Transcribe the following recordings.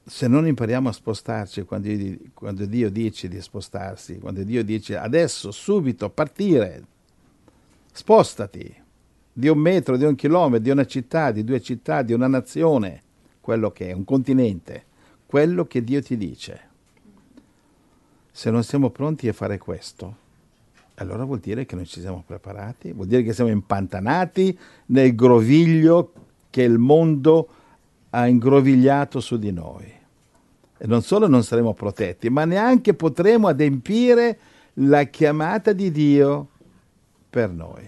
se non impariamo a spostarci quando Dio dice di spostarsi, quando Dio dice adesso, subito, partire, spostati di 1 metro, di 1 chilometro, di una città, di 2 città, di una nazione, quello che è, un continente, quello che Dio ti dice. Se non siamo pronti a fare questo, allora vuol dire che non ci siamo preparati, vuol dire che siamo impantanati nel groviglio che il mondo ha ingrovigliato su di noi. E non solo non saremo protetti, ma neanche potremo adempiere la chiamata di Dio per noi.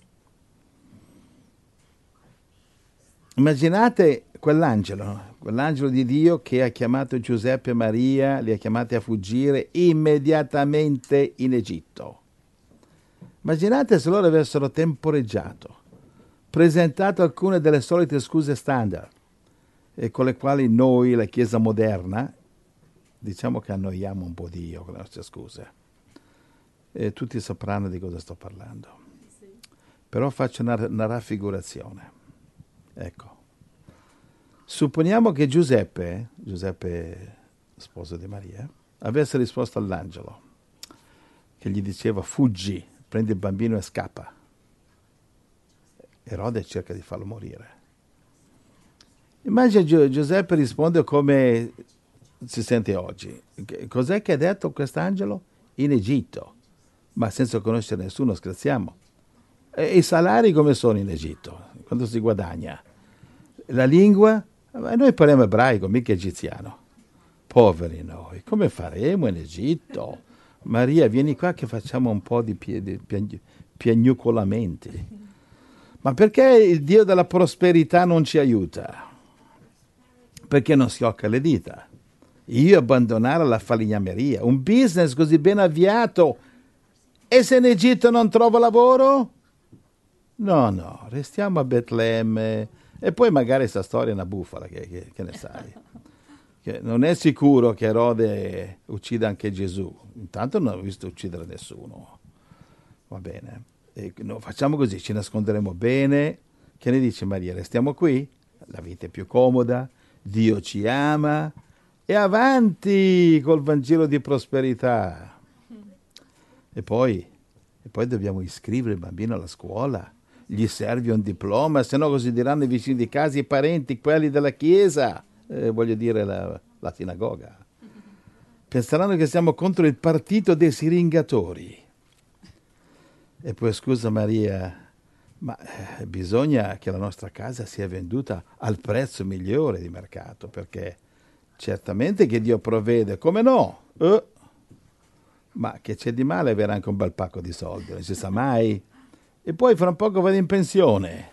Immaginate quell'angelo di Dio che ha chiamato Giuseppe e Maria, li ha chiamati a fuggire immediatamente in Egitto. Immaginate se loro avessero temporeggiato, presentato alcune delle solite scuse standard, e con le quali noi, la Chiesa moderna, diciamo che annoiamo un po' Dio con le nostre scuse. E tutti sapranno di cosa sto parlando. Sì. Però faccio una raffigurazione. Ecco. Supponiamo che Giuseppe, sposo di Maria, avesse risposto all'angelo, che gli diceva fuggi, prendi il bambino e scappa. Erode cerca di farlo morire. Immagina Giuseppe risponde come si sente oggi. Cos'è che ha detto quest'angelo? In Egitto, ma senza conoscere nessuno, scherziamo. E i salari come sono in Egitto? Quanto si guadagna? La lingua? Noi parliamo ebraico, mica egiziano. Poveri noi, come faremo in Egitto? Maria, vieni qua che facciamo un po' di piagnucolamenti. Ma perché il Dio della prosperità non ci aiuta? Perché non schiocca le dita. Io abbandonare la falegnameria, un business così ben avviato, e se in Egitto non trovo lavoro? No, restiamo a Betlemme, e poi magari sta storia è una bufala, che ne sai? Che non è sicuro che Erode uccida anche Gesù, intanto non ho visto uccidere nessuno, va bene, e facciamo così, ci nasconderemo bene. Che ne dice Maria? Restiamo qui? La vita è più comoda, Dio ci ama, e avanti col Vangelo di prosperità. E poi dobbiamo iscrivere il bambino alla scuola, gli serve un diploma, se no così diranno i vicini di casa, i parenti, quelli della chiesa, voglio dire la sinagoga. Penseranno che siamo contro il partito dei siringatori. E poi scusa Maria, ma bisogna che la nostra casa sia venduta al prezzo migliore di mercato, perché certamente che Dio provvede, come no? Ma che c'è di male avere anche un bel pacco di soldi, non si sa mai. E poi fra un poco vado in pensione.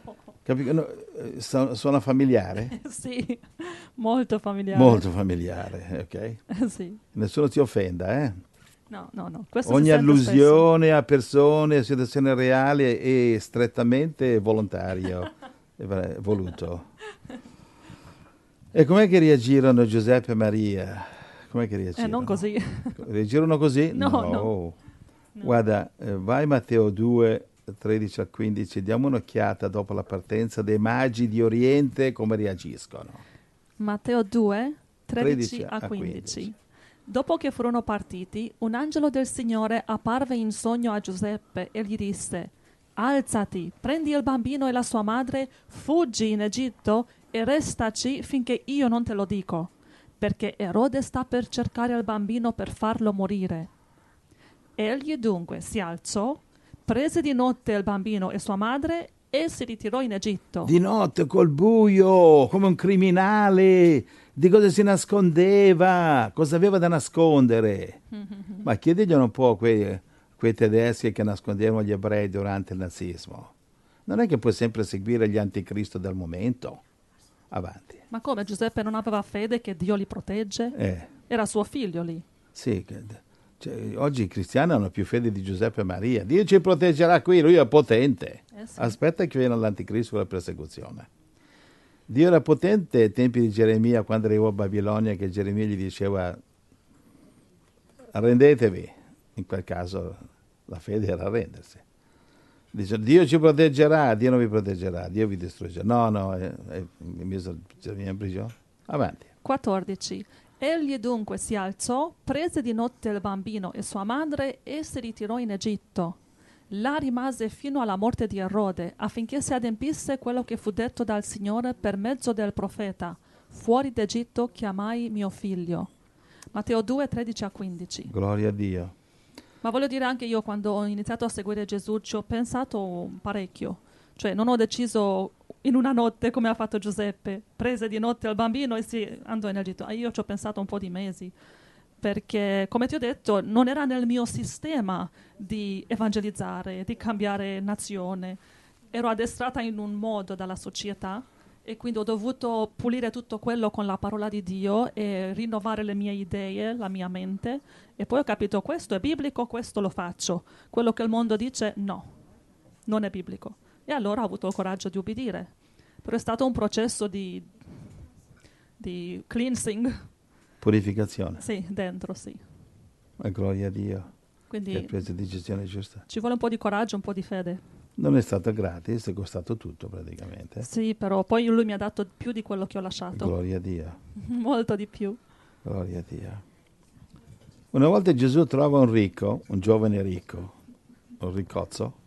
Suona familiare? Sì, molto familiare. Molto familiare, ok? Sì. Nessuno ti offenda, eh? No. Questo Ogni si sente allusione spesso. a persone, situazione reale è strettamente volontario, voluto. E com'è che reagirono Giuseppe e Maria? Com'è che reagirono? Non così. Reagirono così? No. Guarda, vai Matteo 2, 13 al 15, diamo un'occhiata dopo la partenza dei magi di Oriente come reagiscono. Matteo 2, 13 a 15. Dopo che furono partiti, un angelo del Signore apparve in sogno a Giuseppe e gli disse: Alzati, prendi il bambino e la sua madre, fuggi in Egitto e restaci finché io non te lo dico, perché Erode sta per cercare il bambino per farlo morire. Egli dunque si alzò, prese di notte il bambino e sua madre e si ritirò in Egitto. Di notte col buio, come un criminale. Di cosa si nascondeva? Cosa aveva da nascondere? Ma chiediglielo un po' a quei tedeschi che nascondevano gli ebrei durante il nazismo. Non è che puoi sempre seguire gli anticristo del momento. Avanti. Ma come, Giuseppe non aveva fede che Dio li protegge? Era suo figlio lì. Sì, oggi i cristiani hanno più fede di Giuseppe e Maria. Dio ci proteggerà qui, lui è potente. Sì. Aspetta che viene l'anticristo con la persecuzione. Dio era potente ai tempi di Geremia, quando arrivò a Babilonia, che Geremia gli diceva arrendetevi. In quel caso la fede era arrendersi. Dice Dio ci proteggerà, Dio non vi proteggerà, Dio vi distruggerà. No, mi mise Geremia in prigione. Avanti. 14. Egli dunque si alzò, prese di notte il bambino e sua madre e si ritirò in Egitto. Là rimase fino alla morte di Erode, affinché si adempisse quello che fu detto dal Signore per mezzo del profeta: fuori d'Egitto chiamai mio figlio. Matteo 2, 13 a 15. Gloria a Dio. Ma voglio dire, anche io quando ho iniziato a seguire Gesù ci ho pensato parecchio. Cioè non ho deciso in una notte come ha fatto Giuseppe, prese di notte il bambino e si andò in Egitto. Io ci ho pensato un po' di mesi, perché come ti ho detto non era nel mio sistema di evangelizzare, di cambiare nazione. Ero addestrata in un modo dalla società e quindi ho dovuto pulire tutto quello con la parola di Dio e rinnovare le mie idee, la mia mente, e poi ho capito: questo è biblico, questo lo faccio. Quello che il mondo dice no, non è biblico. E allora ho avuto il coraggio di ubbidire. Però è stato un processo di cleansing. Purificazione. Sì, dentro, sì. Ma gloria a Dio. Quindi che ha preso la decisione giusta. Ci vuole un po' di coraggio, un po' di fede. Non è stato gratis, è costato tutto praticamente. Sì, però poi lui mi ha dato più di quello che ho lasciato. Gloria a Dio. Molto di più. Gloria a Dio. Una volta Gesù trova un ricco, un giovane ricco, un riccozzo,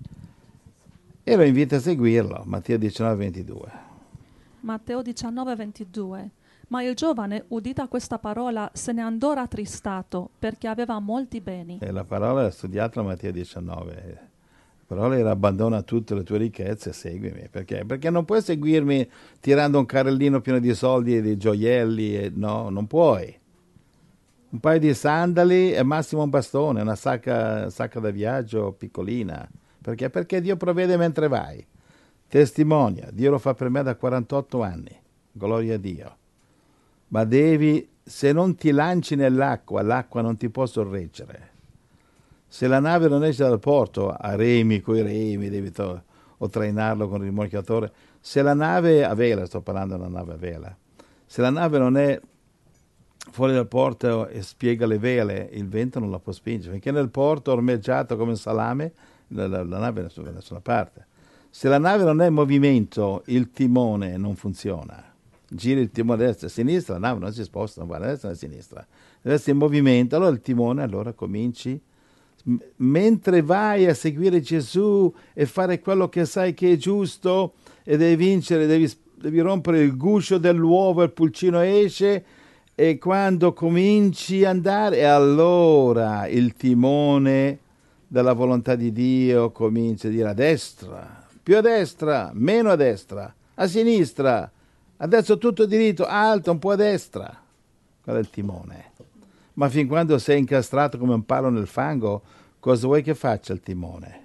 e lo invita a seguirlo, Matteo 19, 22. Matteo 19, 22. Ma il giovane, udita questa parola, se ne andò rattristato, perché aveva molti beni. E la parola è studiata a Matteo 19. La parola era: abbandona tutte le tue ricchezze e seguimi. Perché? Perché non puoi seguirmi tirando un carrellino pieno di soldi e di gioielli. No, non puoi. Un paio di sandali e massimo un bastone, una sacca da viaggio piccolina. Perché? Perché Dio provvede mentre vai. Testimonia, Dio lo fa per me da 48 anni. Gloria a Dio. Ma se non ti lanci nell'acqua, l'acqua non ti può sorreggere. Se la nave non esce dal porto, a remi, coi remi, devi o trainarlo con il rimorchiatore. Se la nave a vela, sto parlando di una nave a vela, se la nave non è fuori dal porto e spiega le vele, il vento non la può spingere, perché nel porto ormeggiato come un salame, la nave è da nessuna parte. Se la nave non è in movimento, il timone non funziona. Gira il timone a destra e a sinistra, la nave non si sposta, non va a destra né a sinistra. Deve essere in movimento, allora il timone, allora cominci. Mentre vai a seguire Gesù e fare quello che sai che è giusto e devi vincere, devi rompere il guscio dell'uovo, il pulcino esce, e quando cominci a andare, allora il timone della volontà di Dio comincia a dire: a destra, più a destra, meno a destra, a sinistra, adesso tutto diritto, alto, un po' a destra. Quello è il timone. Ma fin quando sei incastrato come un palo nel fango, cosa vuoi che faccia il timone?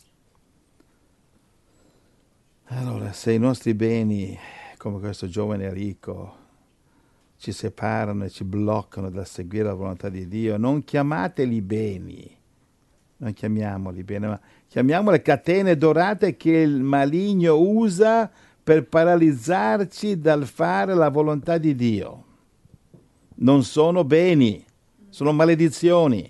Allora, se i nostri beni, come questo giovane ricco, ci separano e ci bloccano dal seguire la volontà di Dio, non chiamateli beni, non chiamiamoli beni, ma chiamiamole catene dorate che il maligno usa per paralizzarci dal fare la volontà di Dio. Non sono beni, sono maledizioni.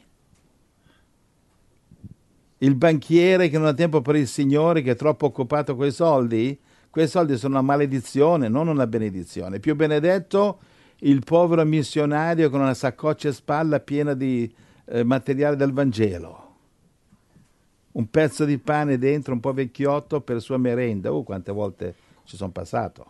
Il banchiere che non ha tempo per il Signore, che è troppo occupato coi soldi, quei soldi sono una maledizione, non una benedizione. Più benedetto il povero missionario con una saccoccia a spalla piena di materiale del Vangelo. Un pezzo di pane dentro, un po' vecchiotto per sua merenda. Quante volte ci sono passato.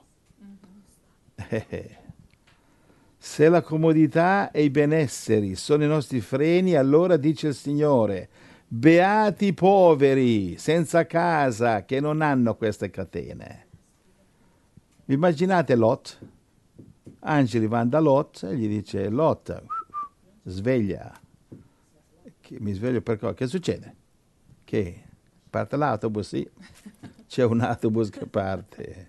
Se la comodità e i benesseri sono i nostri freni, allora dice il Signore: beati i poveri senza casa che non hanno queste catene. Immaginate Lot? Angeli vanno da Lot e gli dice: Lot, sveglia. Mi sveglio per cosa? Che succede? Che parte l'autobus? Sì, c'è un autobus che parte.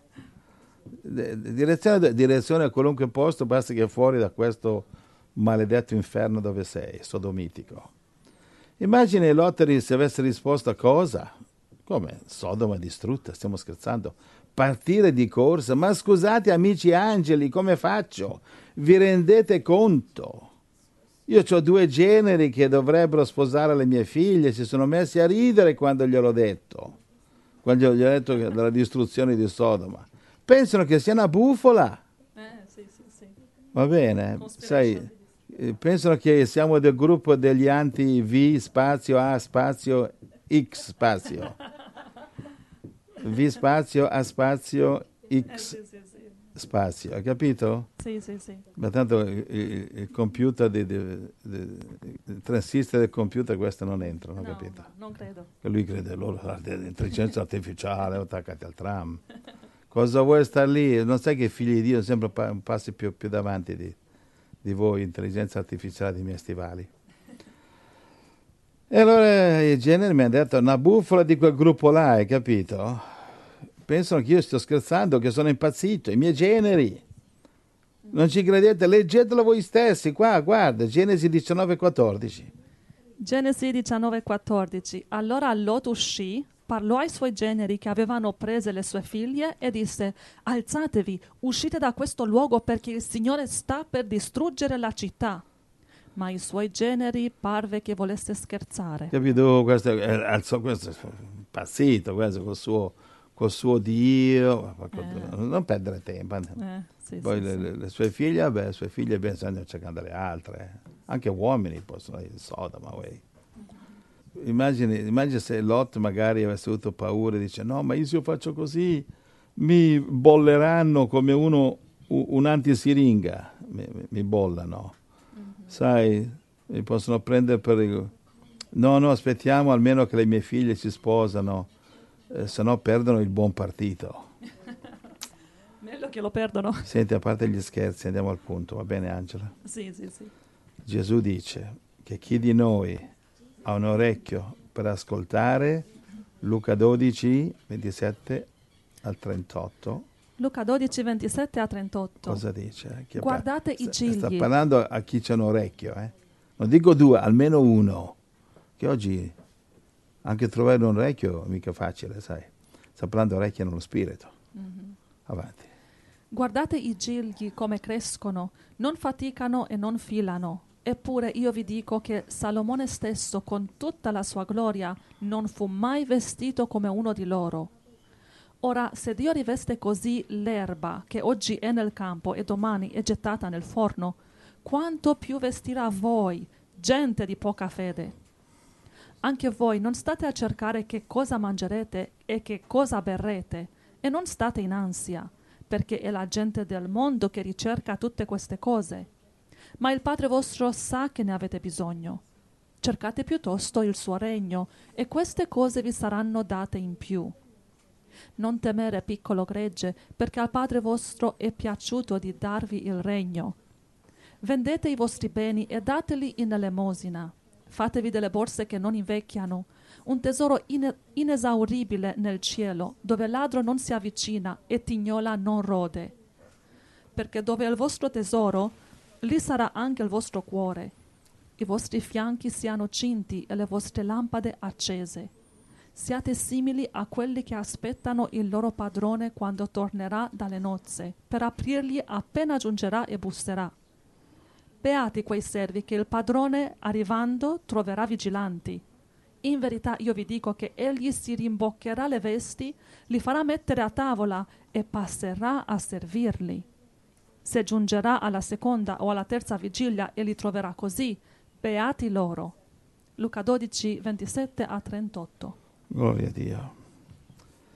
Direzione a qualunque posto, basta che fuori da questo maledetto inferno dove sei, sodomitico. Immagini Lot se avesse risposto a cosa? Come? Sodoma distrutta, stiamo scherzando. Partire di corsa, ma scusate amici angeli, come faccio? Vi rendete conto? Io ho 2 generi che dovrebbero sposare le mie figlie, si sono messi a ridere quando gliel'ho detto, quando gli ho detto della distruzione di Sodoma. Pensano che sia una bufola. Sì. Va bene, sai, pensano che siamo del gruppo degli anti-V spazio A spazio X spazio. V spazio A spazio X spazio, hai capito? Sì, sì, sì. Ma tanto il computer, il transistor del computer, questo non entra, non capito? No, non credo. Che lui crede loro l'intelligenza artificiale, attaccati al tram. Cosa vuoi stare lì? Non sai che i figli di Dio sono sempre un passo più davanti di voi, intelligenza artificiale, dei miei stivali. E allora il genere mi ha detto, una bufala di quel gruppo là, hai capito? Pensano che io sto scherzando, che sono impazzito, i miei generi. Non ci credete? Leggetelo voi stessi, qua, guarda, Genesi 19,14. Genesi 19,14. Allora Lot uscì, parlò ai suoi generi che avevano prese le sue figlie e disse: alzatevi, uscite da questo luogo perché il Signore sta per distruggere la città. Ma i suoi generi parve che volesse scherzare. Capito? Questo alzò questo impazzito, questo col suo Dio. Non perdere tempo. Sì, Poi sì, le sue figlie, le sue figlie pensano cercando le altre. Anche uomini possono dire Sodoma, way. Immagini se Lot magari avesse avuto paura e dice no, ma io se io faccio così mi bolleranno come un antisiringa, mi bollano. Sai, mi possono prendere per... No, aspettiamo almeno che le mie figlie si sposano, se no perdono il buon partito. Meglio che lo perdono. Senti, a parte gli scherzi, andiamo al punto, va bene Angela? Sì, sì, sì. Gesù dice che chi di noi ha un orecchio per ascoltare, Luca 12, 27 al 38. Luca 12, 27 a 38. Cosa dice? Guardate i cigli. Sta parlando a chi c'è un orecchio, Non dico due, almeno uno. Che oggi anche trovare un orecchio è mica facile, sai. Sta parlando orecchio nello spirito. Avanti. Guardate i gigli come crescono, non faticano e non filano. Eppure io vi dico che Salomone stesso, con tutta la sua gloria, non fu mai vestito come uno di loro. Ora, se Dio riveste così l'erba che oggi è nel campo e domani è gettata nel forno, quanto più vestirà voi, gente di poca fede. Anche voi non state a cercare che cosa mangerete e che cosa berrete, e non state in ansia, perché è la gente del mondo che ricerca tutte queste cose. Ma il Padre vostro sa che ne avete bisogno. Cercate piuttosto il suo regno, e queste cose vi saranno date in più. Non temere, piccolo gregge, perché al Padre vostro è piaciuto di darvi il regno. Vendete i vostri beni e dateli in elemosina. Fatevi delle borse che non invecchiano, un tesoro inesauribile nel cielo, dove ladro non si avvicina e tignola non rode. Perché dove è il vostro tesoro, lì sarà anche il vostro cuore. I vostri fianchi siano cinti e le vostre lampade accese. Siate simili a quelli che aspettano il loro padrone quando tornerà dalle nozze, per aprirgli appena giungerà e busserà. Beati quei servi che il padrone, arrivando, troverà vigilanti. In verità io vi dico che egli si rimboccherà le vesti, li farà mettere a tavola e passerà a servirli. Se giungerà alla seconda o alla terza vigilia e li troverà così, beati loro. Luca 12, 27 a 38. Gloria a Dio.